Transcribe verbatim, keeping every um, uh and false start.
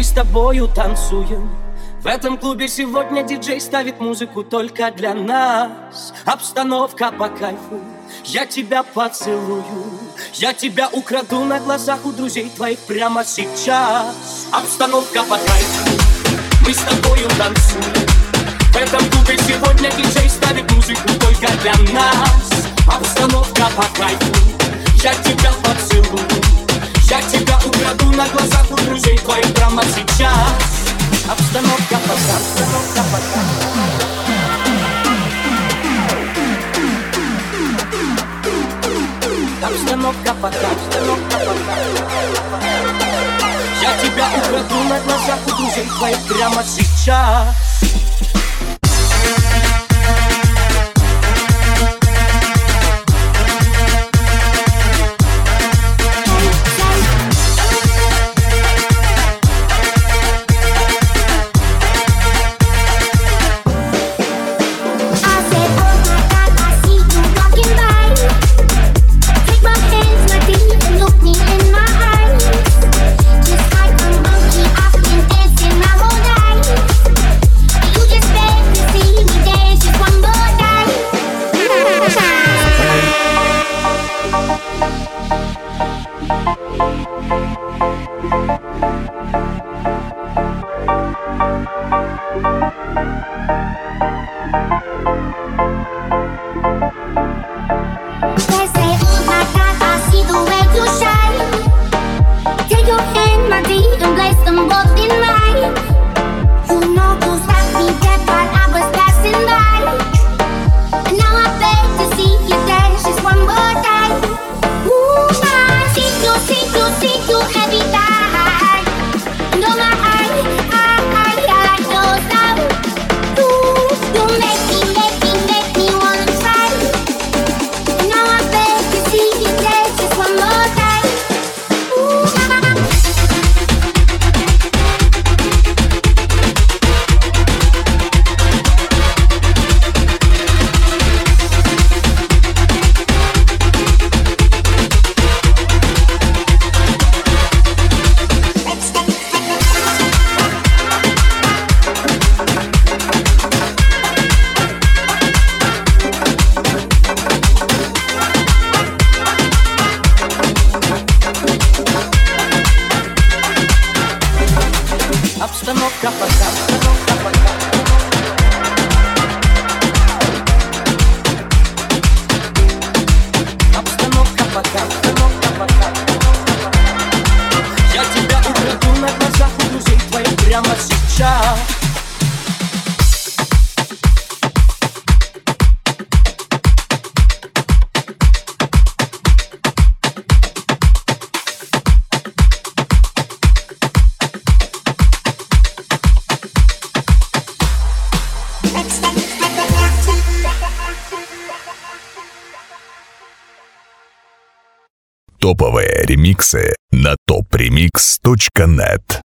с тобою танцуем. В этом клубе сегодня диджей ставит музыку только для нас. Обстановка по кайфу, я тебя поцелую, я тебя украду на глазах у друзей твоих прямо сейчас. Обстановка по кайфу, мы с тобою танцуем. В этом клубе сегодня диджей ставит музыку только для нас. Обстановка по кайфу, я тебя поцелую, я тебя украду на глазах у друзей твоих прямо сейчас. Обстановка по кайфу, обстановка по кайфу. Обстановка по кайфу, обстановка по кайфу. Я тебя украду на глазах у друзей твоих прямо сейчас. Обстановка по кайфу, обстановка по кайфу. Обстановка по кайфу, обстановка по кайфу. Я тебя украду на глазах у друзей твоих прямо сейчас. Топовые ремиксы на топ ремикс точка нет.